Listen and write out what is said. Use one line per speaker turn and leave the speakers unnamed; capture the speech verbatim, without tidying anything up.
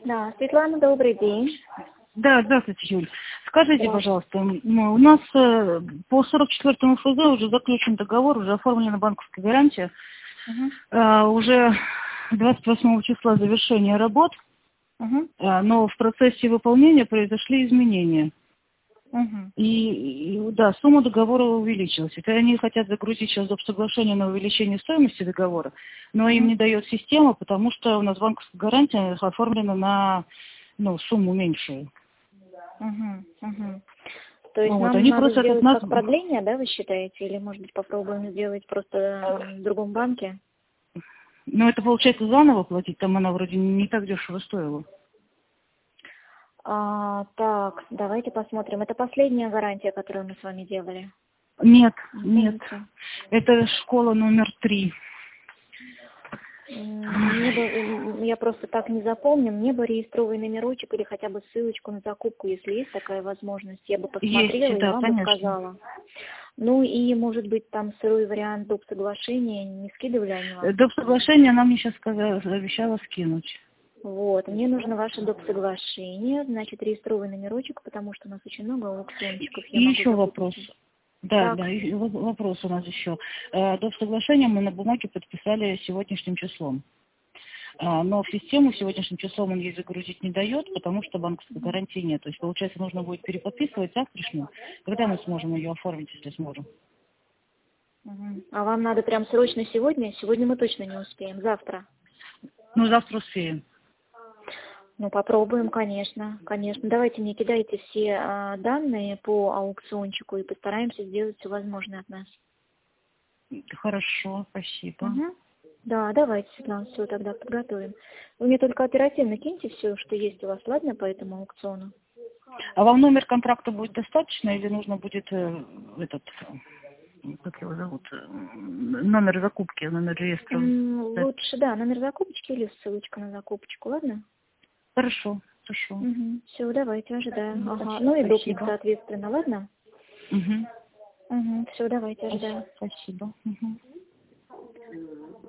Да, Светлана, добрый день.
Да, здравствуйте, Юль. Скажите,
Да.
пожалуйста, ну, у нас э, по сорок четвёртому эф зэ уже заключен договор, уже оформлена банковская гарантия.
Угу.
Э, уже двадцать восьмого числа завершение работ,
Угу.
э, но в процессе выполнения произошли изменения.
Угу.
И, и, да, сумма договора увеличилась. Это они хотят загрузить сейчас доп. Соглашение на увеличение стоимости договора, но им
Угу.
не дает система, потому что у нас банковская гарантия оформлена на ну, сумму меньшую.
Угу. Угу. То есть
Вот,
нам
они
надо
просят от
сделать
нас...
как продление, да, вы считаете? Или, может быть, попробуем сделать просто в другом банке?
Ну, это получается заново платить, там она вроде не так дешево стоила.
А, так, давайте посмотрим. Это последняя гарантия, которую мы с вами делали?
Нет, нет.
Извините.
Это школа номер три.
М, Мне бы, м, я просто так не запомню, мне бы реестровый номерочек или хотя бы ссылочку на закупку, если есть такая возможность, я бы посмотрела
Есть,
и
да,
вам бы
конечно.
сказала. Ну и, может быть, там сырой вариант доп. Соглашения не скидывали они вам?
Доп. Соглашение она мне сейчас сказала, обещала скинуть.
Вот, мне нужно ваше доп. Соглашение, значит, реестровый номерочек, потому что у нас очень много аукциончиков,
И
я могу
еще вопрос.
закупить.
Да,
Так,
да, и в- вопрос у нас еще. Э, Доп. Соглашение мы на бумаге подписали сегодняшним числом. А, Но в систему сегодняшним числом он ей загрузить не дает, потому что банковской гарантии нет. То есть, получается, нужно будет переподписывать завтрашнюю. Когда мы сможем ее оформить, если сможем?
мгм. А вам надо прям срочно сегодня? Сегодня мы точно не успеем, завтра.
Ну, завтра успеем.
Ну, попробуем, конечно, конечно. Давайте мне кидайте все а, данные по аукциончику и постараемся сделать все возможное от нас.
Хорошо, спасибо.
Угу. Да, давайте, Светлана, все тогда подготовим. Вы мне только оперативно киньте все, что есть у вас, ладно, по этому аукциону?
А вам номер контракта будет достаточно или нужно будет э, этот, э, как его зовут, э, номер закупки, номер реестра?
М,
Да.
лучше, да, номер закупочки или ссылочка на закупочку, ладно?
Хорошо, хорошо.
Угу. Все, давайте, ожидаем.
Ну,
Ага,
спасибо.
ну и допник,
Спасибо.
соответственно, ладно?
Угу.
Угу. Все, давайте, ожидаем.
Спасибо. Угу.